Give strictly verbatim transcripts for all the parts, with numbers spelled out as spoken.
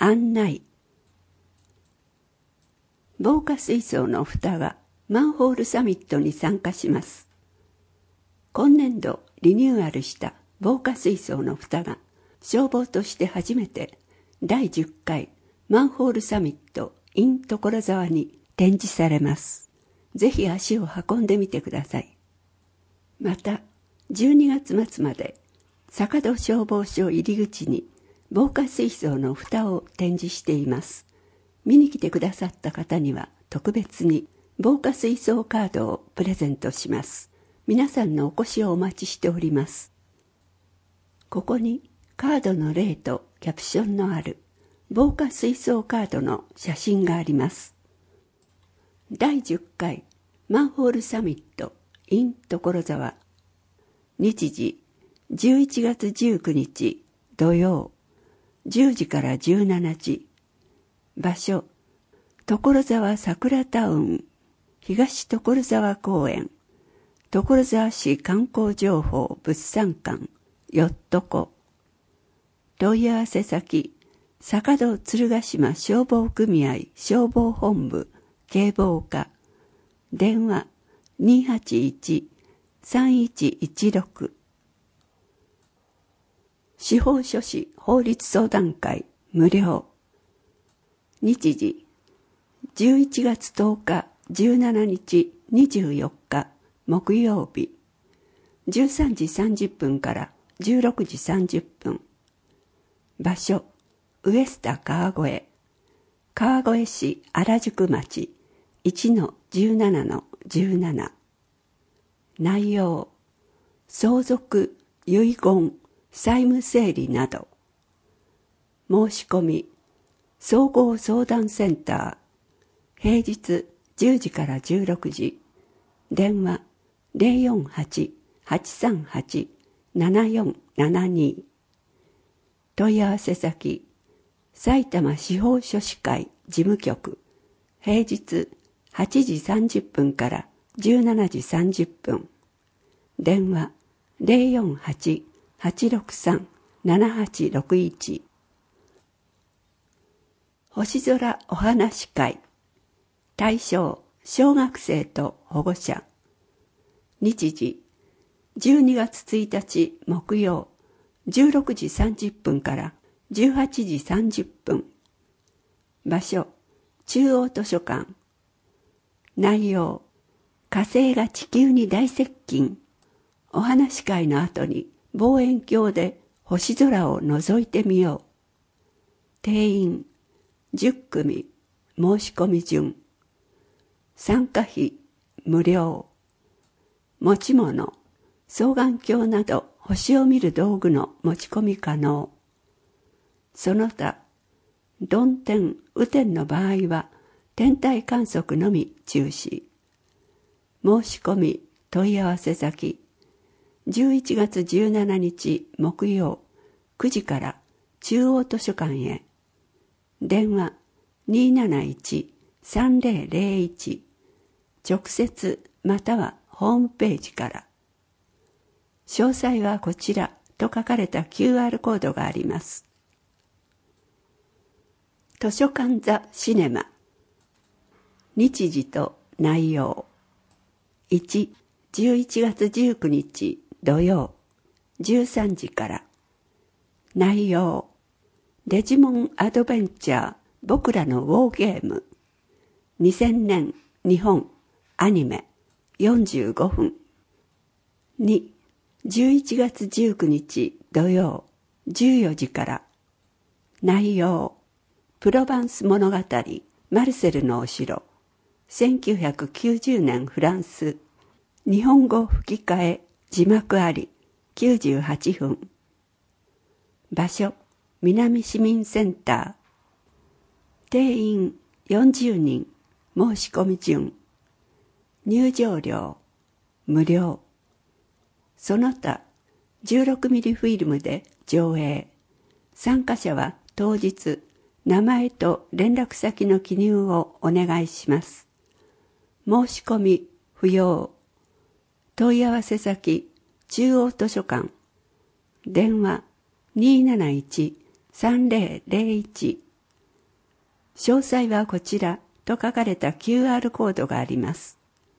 案内。防火水槽の蓋がマンホールサミットに参加します。今年度リニューアルした防火水槽の蓋が消防として初めてだいじゅっかいマンホールサミット in 所沢に展示されます。ぜひ足を運んでみてください。また、じゅうにがつ末まで坂戸消防署入り口に防火水槽の蓋を展示しています。見に来てくださった方には特別に防火水槽カードをプレゼントします。皆さんのお越しをお待ちしております。ここにカードの例とキャプションのある防火水槽カードの写真があります。だいじゅっかいマンホールサミット in 所沢。日時じゅういちがつじゅうくにち土曜じゅうじからじゅうしちじ。場所所沢桜タウン東所沢公園所沢市観光情報物産館よっとこ。問い合わせ先坂戸鶴ヶ島消防組合消防本部警防課。電話 にーはちいち さんいちいちろく。司法書士法律相談会無料。日時じゅういちがつとおかじゅうしちにちにじゅうよっか木曜日じゅうさんじさんじゅっぷんからじゅうろくじさんじゅっぷん。場所ウエスタ川越川越市原宿町 いちのじゅうななのじゅうなな。内容相続遺言債務整理など。申し込み総合相談センター平日じゅうじからじゅうろくじ。電話 ゼロよんはち はちさんはち ななよんななに。問い合わせ先埼玉司法書士会事務局平日はちじさんじゅっぷんからじゅうしちじさんじゅっぷん。電話 ゼロよんはち はちろくさん ななはちろくいち。星空お話会対象小学生と保護者。日時じゅうにがつついたち木曜じゅうろくじさんじゅっぷんからじゅうはちじさんじゅっぷん。場所中央図書館。内容火星が地球に大接近。お話会の後に望遠鏡で星空を覗いてみよう。定員じゅっくみ申し込み順。参加費無料。持ち物双眼鏡など星を見る道具の持ち込み可能。その他曇天雨天の場合は天体観測のみ中止。申し込み問い合わせ先じゅういちがつじゅうしちにち木曜くじから中央図書館へ。電話 にーなないち さんぜろぜろいち。直接またはホームページから。詳細はこちらと書かれた キューアール コードがあります。図書館ザシネマ。日時と内容いち、じゅういちがつじゅうくにち土曜じゅうさんじから。内容デジモンアドベンチャー僕らのウォーゲーム。にせんねん日本アニメよんじゅうごふん。に、じゅういちがつじゅうくにち土曜じゅうよじから。内容プロバンス物語マルセルのお城。せんきゅうひゃくきゅうじゅうねんフランス。日本語吹き替え字幕ありきゅうじゅうはちふん。場所南市民センター。定員よんじゅうにん。申し込み順。入場料無料。その他じゅうろくミリフィルムで上映。参加者は当日名前と連絡先の記入をお願いします。申し込み不要。問い合わせ先中央図書館。電話 にーなないち さんぜろぜろいち。 詳細はこちらと書かれた キューアール コードがあります。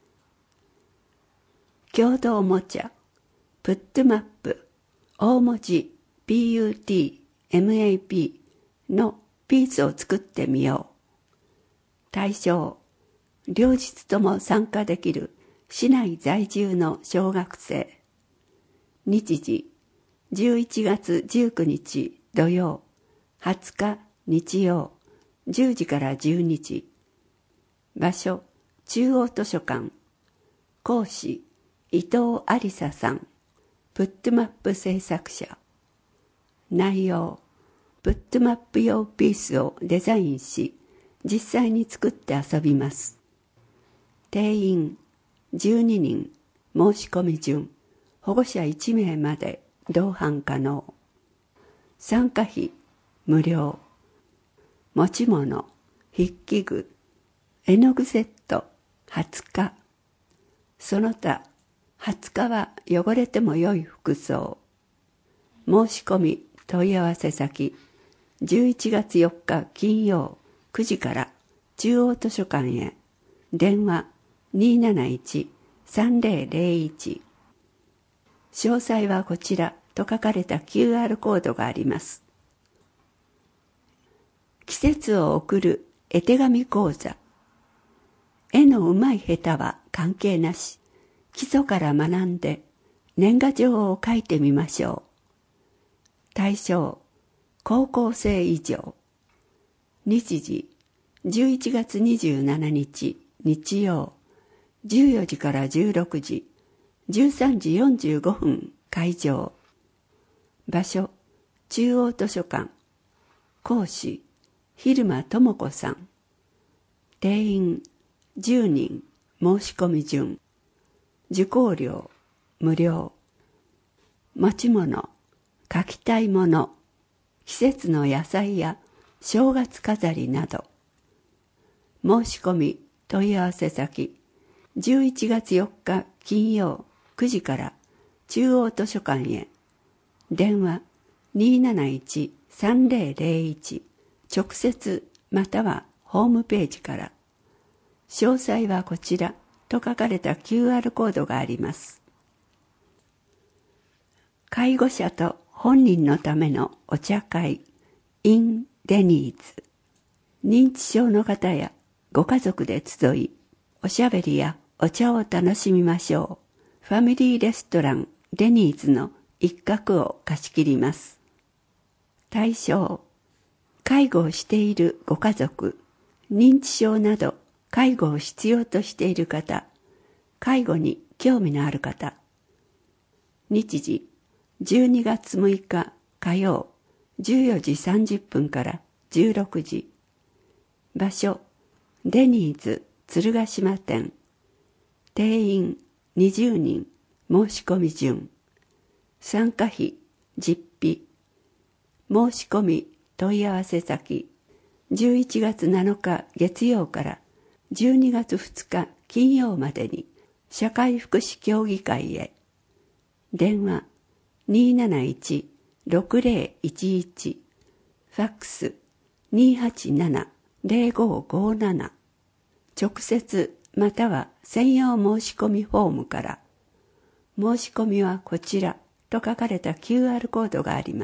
共同おもちゃ、プットマップ、大文字 ピーユーティーマップ のピースを作ってみよう。対象、両日とも参加できる市内在住の小学生。日時、じゅういちがつじゅうくにち土曜、はつか日曜、じゅうじからじゅうにじ。場所、中央図書館。講師、伊藤ありささん。プットマップ制作者。内容、プットマップ用ピースをデザインし、実際に作って遊びます。定員、じゅうににん。申し込み順、保護者いちめいまで同伴可能。参加費、無料。持ち物、筆記具、絵の具セット、はつか。その他、はつかは汚れても良い服装。申し込み、問い合わせ先、じゅういちがつよっか金曜くじから中央図書館へ。電話 にーなないち さんぜろぜろいち。詳細はこちらと書かれた キューアール コードがあります。季節を送る絵手紙講座。絵のうまい下手は関係なし、基礎から学んで年賀状を書いてみましょう。対象、高校生以上。日時、じゅういちがつにじゅうしちにち日曜、じゅうよじからじゅうろくじ、じゅうさんじよんじゅうごふん会場。場所、中央図書館。講師、蛭間智子さん。定員、じゅうにん。申し込み順。受講料、無料。持ち物、書きたいもの、季節の野菜や正月飾りなど。申し込み、問い合わせ先、じゅういちがつよっか金曜くじから中央図書館へ。電話 にーなないち さんぜろぜろいち。直接またはホームページから。詳細はこちらと書かれた キューアール コードがあります。介護者と本人のためのお茶会 in デニーズ。認知症の方やご家族で集い、おしゃべりやお茶を楽しみましょう。ファミリーレストランデニーズの一角を貸し切ります。対象、介護をしているご家族、認知症など介護を必要としている方、介護に興味のある方。日時、じゅうにがつむいか火曜、じゅうよじさんじゅっぷんからじゅうろくじ。場所、デニーズ鶴ヶ島店。定員にじゅうにん。申し込み順。参加費、実費。申し込み、問い合わせ先、じゅういちがつなのか月曜からじゅうにがつふつか金曜までに社会福祉協議会へ。電話 にーなないち ろくぜろいちいち。ファックス にーはちなな ぜろごごなな。直接または専用申し込みフォームから。申し込みはこちらと書かれた キューアール コードがあります。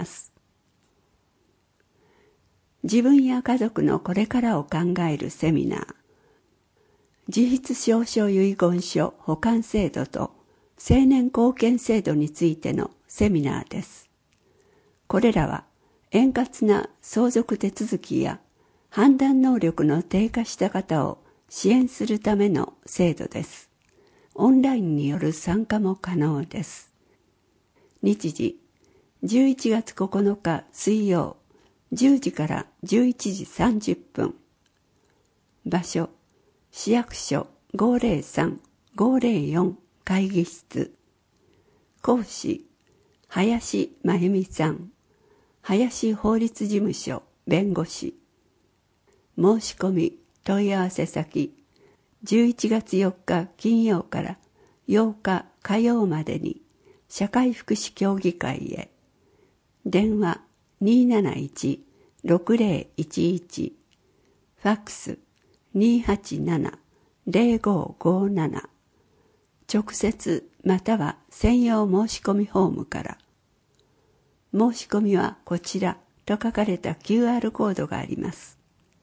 自分や家族のこれからを考えるセミナー。自筆証書遺言書保管制度と成年後見制度についてのセミナーです。これらは円滑な相続手続きや判断能力の低下した方を支援するための制度です。オンラインによる参加も可能です。日時、じゅういちがつここのか水曜、じゅうじからじゅういちじさんじゅっぷん。場所、市役所 ごーぜろさん ごーぜろよん 会議室。講師、林真由美さん。林法律事務所弁護士。申し込み、問い合わせ先、じゅういちがつよっか金曜からようか火曜までに社会福祉協議会へ。電話 にーなないち ろくぜろいちいち。フファックス にーはちなな ゼロごごなな、直接または専用申し込みフォームから。申し込みはこちらと書かれた キューアール コードがあります。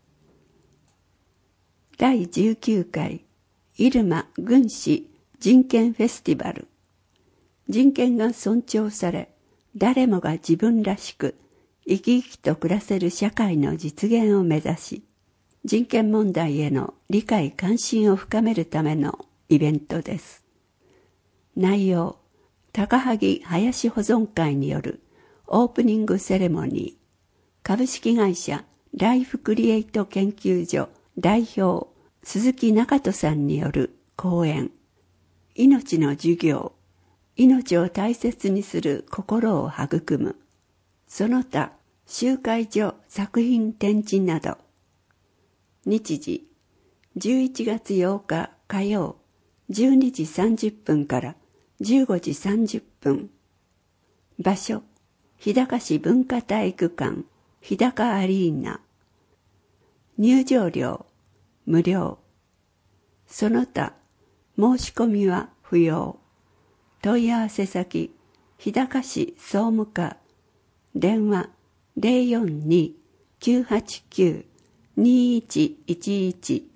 だいじゅうきゅうかい入間軍師人権フェスティバル。人権が尊重され、誰もが自分らしく生き生きと暮らせる社会の実現を目指し、人権問題への理解関心を深めるためのイベントです。内容、高萩林保存会によるオープニングセレモニー、株式会社ライフクリエイト研究所代表鈴木中人さんによる講演、命の授業、命を大切にする心を育む、その他集会所作品展示など。日時、じゅういちがつようか火曜、じゅうにじさんじゅっぷんからじゅうごじさんじゅっぷん。場所、日高市文化体育館、日高アリーナ。入場料、無料。その他、申し込みは不要。問い合わせ先、日高市総務課。電話 ゼロよんに きゅうはちきゅう にいちいちいち。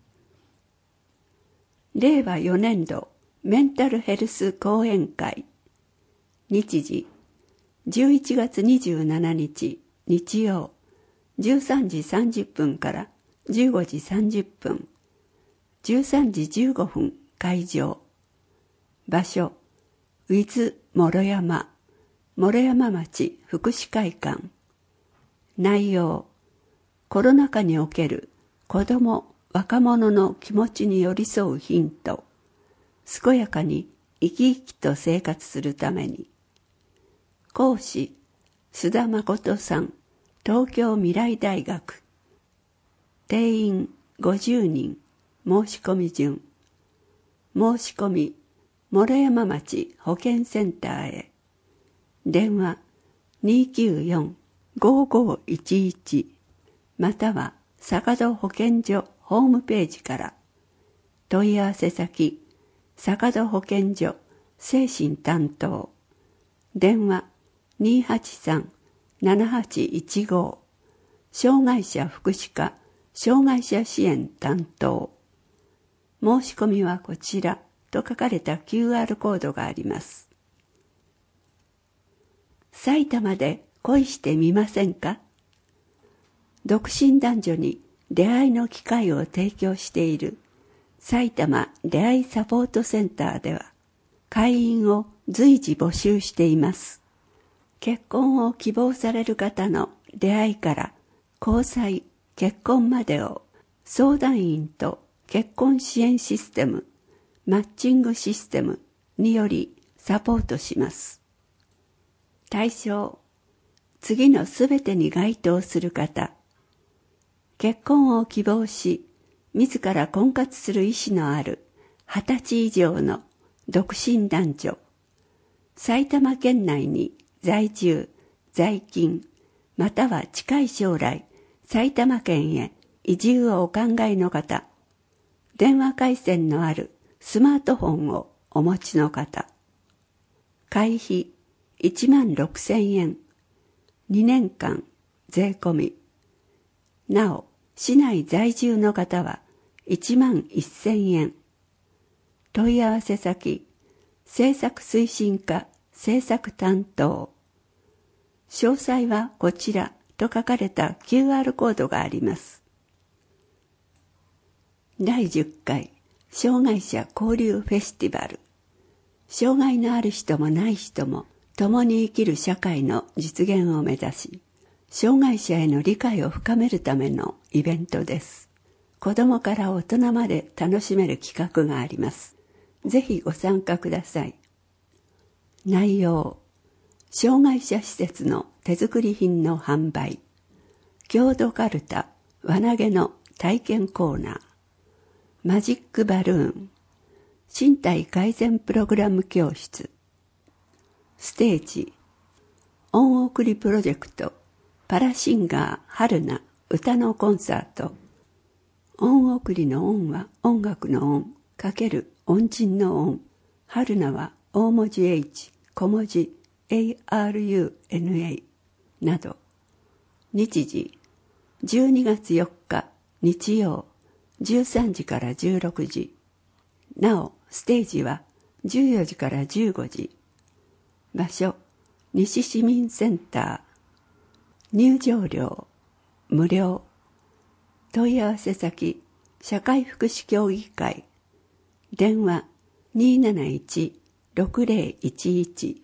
れいわよねんどメンタルヘルス講演会。日時、じゅういちがつにじゅうしちにち日曜、じゅうさんじさんじゅっぷんからじゅうごじさんじゅっぷん。じゅうさんじじゅうごふん会場。場所、ウィズ諸山、諸山町福祉会館。内容、コロナ禍における子ども・若者の気持ちに寄り添うヒント、健やかに生き生きと生活するために。講師、須田誠さん、東京未来大学。定員ごじゅうにん、申し込み順。申し込み、諸山町保健センターへ。電話 にーきゅうよん ごーごーいちいち または坂戸保健所ホームページから。問い合わせ先、坂戸保健所精神担当。電話 にーはちさん ななはちいちご。障害者福祉課障害者支援担当。申し込みはこちらと書かれた キューアール コードがあります。埼玉で恋してみませんか？独身男女に出会いの機会を提供している埼玉出会いサポートセンターでは、会員を随時募集しています。結婚を希望される方の出会いから交際、結婚までを相談員と結婚支援システム、マッチングシステムによりサポートします。対象、次のすべてに該当する方。結婚を希望し、自ら婚活する意思のあるはたち以上の独身男女。埼玉県内に在住、在勤、または近い将来、埼玉県へ移住をお考えの方。電話回線のあるスマートフォンをお持ちの方。会費いちまんろくせんえん。にねんかん税込み。なお、市内在住の方はいちまんせんえん。問い合わせ先、政策推進課政策担当。詳細はこちらと書かれた キューアール コードがあります。だいじゅっかい障害者交流フェスティバル。障害のある人もない人も共に生きる社会の実現を目指し、障害者への理解を深めるためのイベントです。子どもから大人まで楽しめる企画があります。ぜひご参加ください。内容、障害者施設の手作り品の販売、郷土カルタ、輪投げの体験コーナー、マジックバルーン、身体改善プログラム教室、ステージ、音送りプロジェクト、パラシンガー春菜歌のコンサート、 恩送りの恩は音楽の恩かける恩人の恩。春菜は大文字 H 小文字 エーアールユーエヌエー など。日時じゅうにがつよっか日曜じゅうさんじからじゅうろくじ。なおステージはじゅうよじからじゅうごじ。場所西市民センター。入場料無料。問い合わせ先社会福祉協議会。電話 にーなないち ろくぜろいちいち。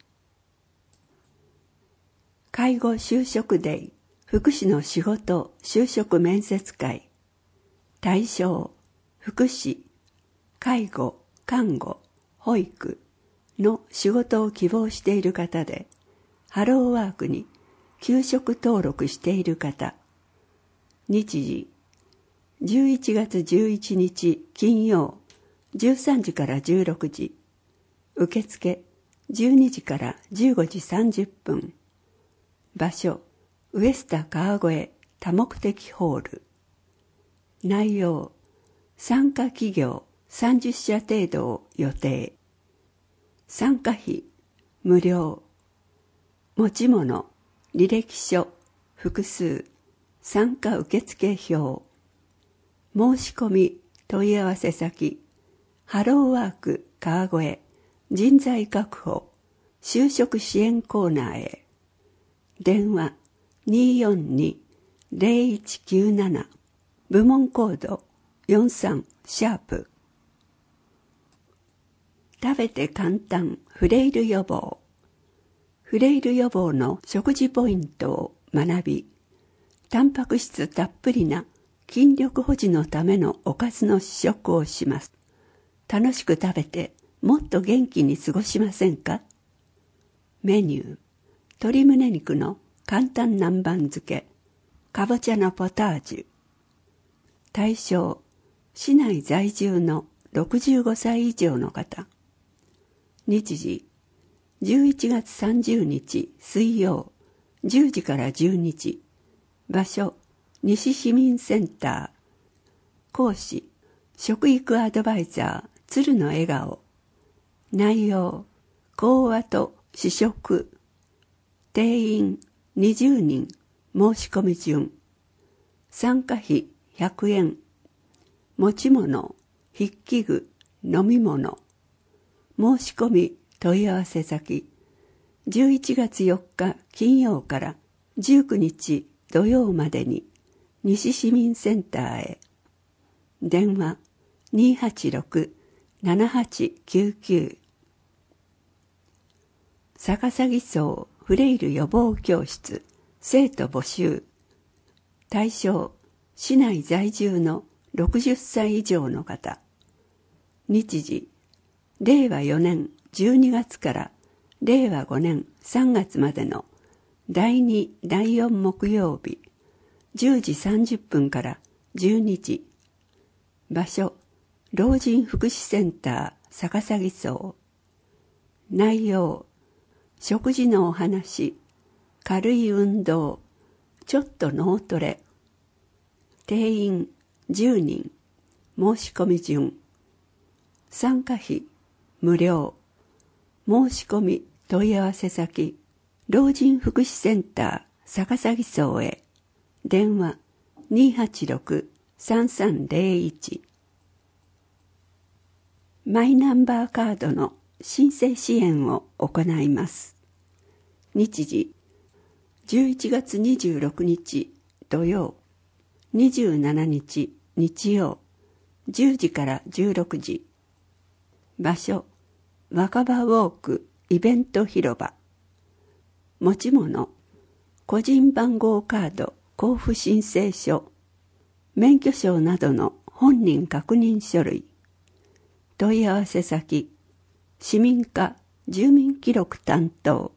介護就職デイ福祉の仕事就職面接会。対象福祉、介護、看護、保育の仕事を希望している方で、ハローワークに休職登録している方。日時じゅういちがつじゅういちにち金曜じゅうさんじからじゅうろくじ。受付じゅうにじからじゅうごじさんじゅっぷん。場所ウエスタ川越多目的ホール。内容参加企業さんじゅっしゃ程度を予定。参加費無料。持ち物履歴書複数。参加受付表。申し込み問い合わせ先ハローワーク川越人材確保就職支援コーナーへ。電話 にーよんに ぜろいちきゅうなな。部門コードよんさんシャープ。食べて簡単フレイル予防。フレイル予防の食事ポイントを学び、タンパク質たっぷりな筋力保持のためのおかずの試食をします。楽しく食べてもっと元気に過ごしませんか？メニュー、鶏胸肉の簡単南蛮漬け、かぼちゃのポタージュ。対象、市内在住のろくじゅうごさい以上の方。日時、じゅういちがつさんじゅうにち水曜、じゅうじからじゅうにじ。場所、西市民センター。講師、食育アドバイザー、鶴の笑顔。内容、講話と試食。定員にじゅうにん、申し込み順。参加費ひゃくえん。持ち物、筆記具、飲み物。申し込み問い合わせ先じゅういちがつよっか金曜からじゅうくにち土曜までに西市民センターへ。電話 にーはちろく ななはちきゅうきゅう。逆さ偽装フレイル予防教室生徒募集。対象、市内在住のろくじゅっさい以上の方。日時、れいわよねんじゅうにがつかられいわごねんさんがつまでのだいにだいよん木曜日じゅうじさんじゅっぷんからじゅうにじ。場所、老人福祉センター逆さ偽装。内容、食事のお話、軽い運動、ちょっと脳トレ。定員じゅうにん、申し込み順。参加費無料。申し込み問い合わせ先老人福祉センター逆さ偽装へ。電話 にーはちろく さんさんぜろいち。マイナンバーカードの申請支援を行います。日時、じゅういちがつにじゅうろくにち土曜、にじゅうしちにち日曜、じゅうじからじゅうろくじ。場所、若葉ウォークイベント広場。持ち物、個人番号カード交付申請書、免許証などの本人確認書類。問い合わせ先、市民課住民記録担当。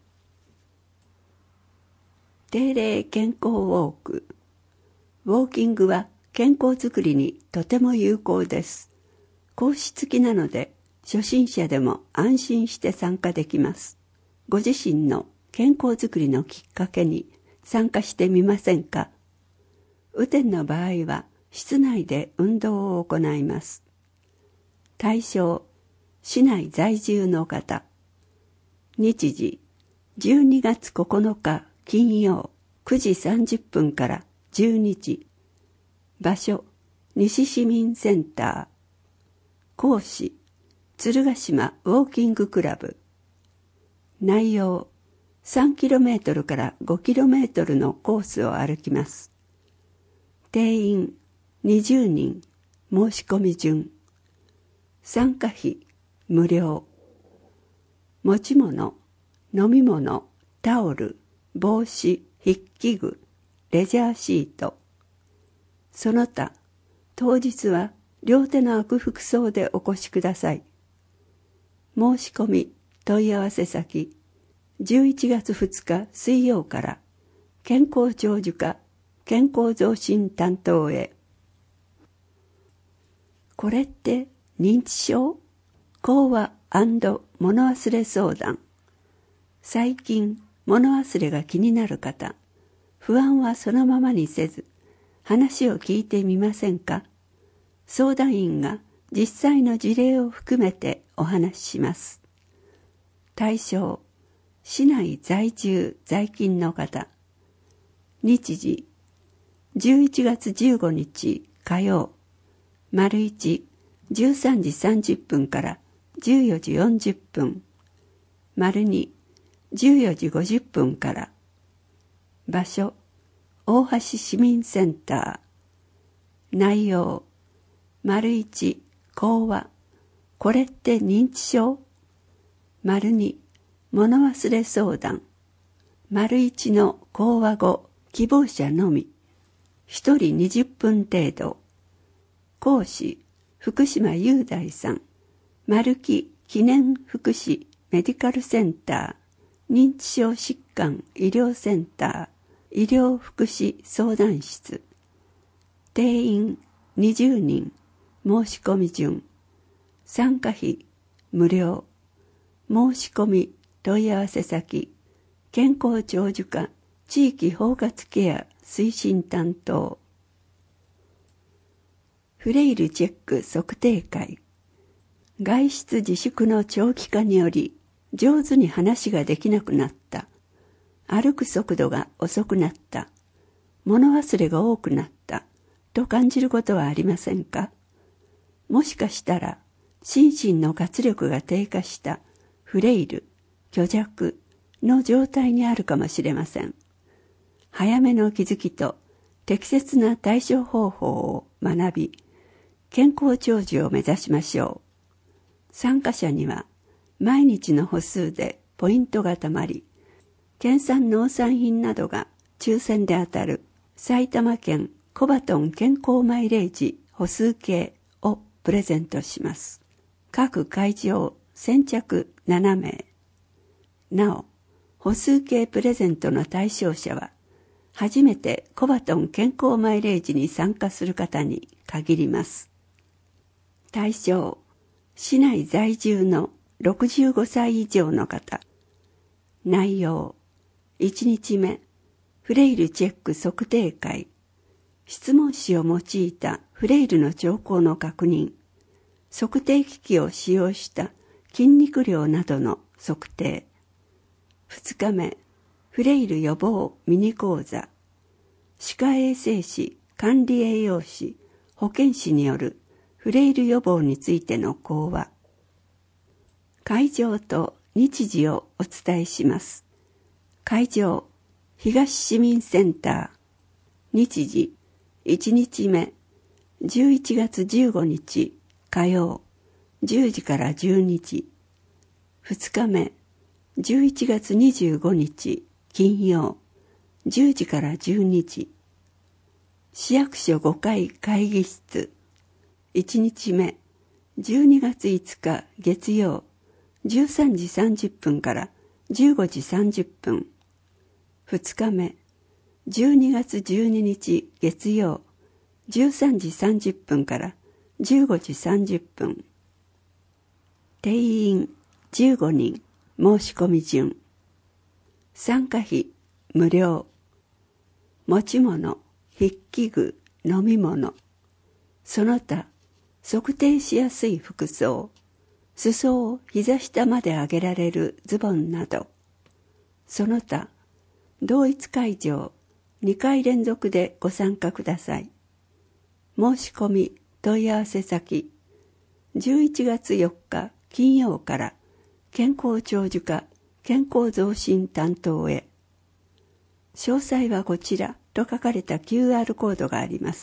定例健康ウォーク。ウォーキングは健康づくりにとても有効です。講師付きなので初心者でも安心して参加できます。ご自身の健康づくりのきっかけに参加してみませんか？雨天の場合は室内で運動を行います。対象、市内在住の方。日時、じゅうにがつここのか金曜くじさんじゅっぷんからじゅうにじ。場所、西市民センター。講師、鶴ヶ島ウォーキングクラブ。内容、さんキロメートルからごキロメートルのコースを歩きます。定員にじゅうにん、申し込み順。参加費無料。持ち物、飲み物、タオル、帽子、筆記具、レジャーシート。その他、当日は両手の悪服装でお越しください。申し込み、問い合わせ先、じゅういちがつふつか水曜から健康長寿課健康増進担当へ。これって認知症？講話&物忘れ相談。最近物忘れが気になる方、不安はそのままにせず話を聞いてみませんか？相談員が実際の事例を含めてお話しします。対象、市内在住在勤の方。日時、じゅういちがつじゅうごにち火曜、丸一、じゅうさんじさんじゅっぷんからじゅうよじよんじゅっぷん、丸二、じゅうよじごじゅっぷんから。場所、大橋市民センター。内容、丸一、講話、これって認知症？丸二、物忘れ相談。丸一の講話後、希望者のみ。一人にじゅっぷん程度。講師、福島雄大さん。丸木記念福祉メディカルセンター、認知症疾患医療センター、医療福祉相談室。定員にじゅうにん、申し込み順。参加費無料。申し込み問い合わせ先、健康長寿課地域包括ケア推進担当。フレイルチェック測定会。外出自粛の長期化により上手に話ができなくなった。歩く速度が遅くなった。物忘れが多くなったと感じることはありませんか？もしかしたら心身の活力が低下したフレイル、虚弱の状態にあるかもしれません。早めの気づきと適切な対処方法を学び、健康長寿を目指しましょう。参加者には毎日の歩数でポイントがたまり、県産農産品などが抽選で当たる埼玉県コバトン健康マイレージ歩数計をプレゼントします。各会場先着ななめい。なお、歩数計プレゼントの対象者は、初めてコバトン健康マイレージに参加する方に限ります。対象、市内在住のろくじゅうごさい以上の方。内容、いちにちめ、フレイルチェック測定会。質問紙を用いたフレイルの兆候の確認。測定機器を使用した筋肉量などの測定。ふつかめ、フレイル予防ミニ講座。歯科衛生士、管理栄養士、保健師によるフレイル予防についての講話。会場と日時をお伝えします。会場、東市民センター。日時、いちにちめ、じゅういちがつじゅうごにち火曜、じゅうじからじゅうにじ。ふつかめ、じゅういちがつにじゅうごにち金曜、じゅうじからじゅうにじ。市役所ごかい会議室。いちにちめ、じゅうにがついつか月曜、じゅうさんじさんじゅっぷんからじゅうごじさんじゅっぷん。ふつかめ、じゅうにがつじゅうににち月曜、じゅうさんじさんじゅっぷんからじゅうごじさんじゅっぷん。定員じゅうごにん、申し込み順。参加費無料。持ち物、筆記具、飲み物、 その他、測定しやすい服装、裾を膝下まで上げられるズボンなど、その他、同一会場にかい連続でご参加ください。申し込み問い合わせ先、じゅういちがつよっか金曜から健康長寿課健康増進担当へ。詳細はこちらと書かれた キューアール コードがあります。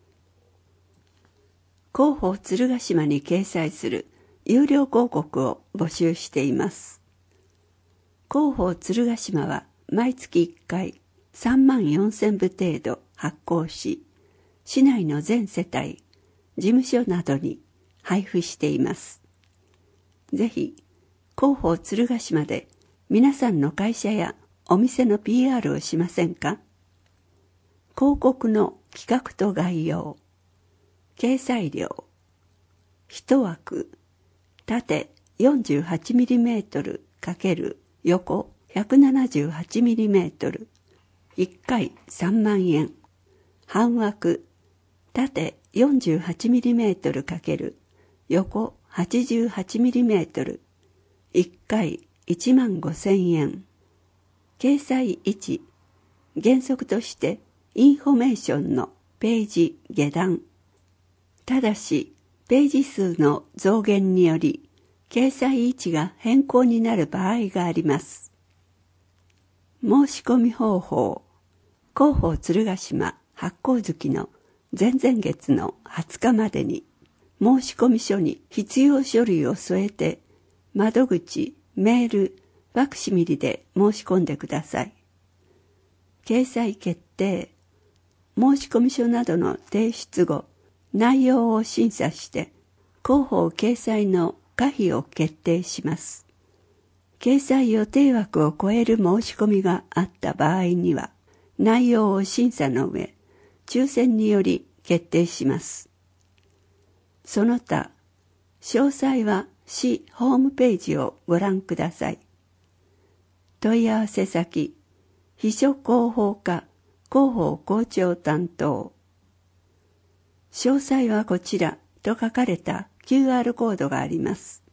広報鶴ヶ島に掲載する有料広告を募集しています。広報鶴ヶ島は毎月いっかいさんまんよんせんぶ程度発行し、市内の全世帯、事務所などに配布しています。ぜひ、広報鶴ヶ島で皆さんの会社やお店の ピーアール をしませんか？広告の企画と概要、掲載料、一枠、縦 よんじゅうはちミリメートル× 横 ひゃくななじゅうはちミリメートル、いっかいさんまんえん、半枠、縦 よんじゅうはちミリメートル× 横 はちじゅうはちミリメートル、いっかいいちまんごせんえん。掲載いち、原則としてインフォメーションのページ下段。ただし、ページ数の増減により、掲載位置が変更になる場合があります。申し込み方法。広報鶴ヶ島発行月の前々月のはつかまでに、申込書に必要書類を添えて、窓口、メール、ファクシミリで申し込んでください。掲載決定。申込書などの提出後、内容を審査して、広報掲載の可否を決定します。掲載予定枠を超える申し込みがあった場合には、内容を審査の上、抽選により決定します。その他、詳細は市ホームページをご覧ください。問い合わせ先、秘書広報課広報校長担当。詳細はこちらと書かれた キューアール コードがあります。